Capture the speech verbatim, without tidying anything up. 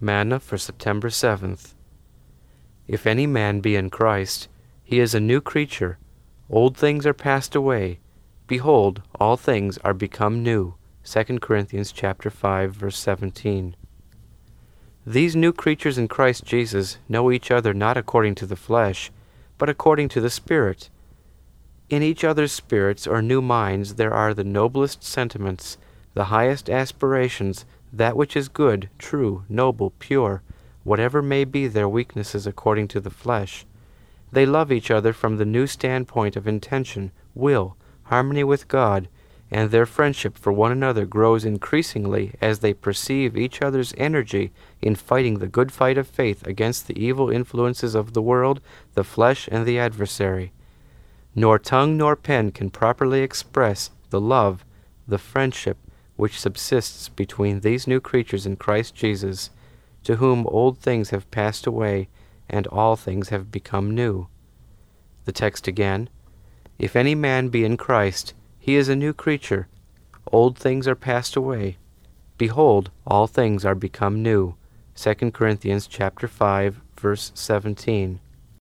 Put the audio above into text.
Manna for September seventh. If any man be in Christ, he is a new creature. Old things are passed away. Behold, all things are become new. Second Corinthians chapter five, verse seventeen. These new creatures in Christ Jesus know each other not according to the flesh, but according to the Spirit. In each other's spirits or new minds there are the noblest sentiments, the highest aspirations, that which is good, true, noble, pure, whatever may be their weaknesses according to the flesh. They love each other from the new standpoint of intention, will, harmony with God, and their friendship for one another grows increasingly as they perceive each other's energy in fighting the good fight of faith against the evil influences of the world, the flesh, and the adversary. Nor tongue nor pen can properly express the love, the friendship, which subsists between these new creatures in Christ Jesus, to whom old things have passed away, and all things have become new. The text again, If any man be in Christ, he is a new creature. Old things are passed away. Behold, all things are become new. Second Corinthians chapter five, verse seventeen.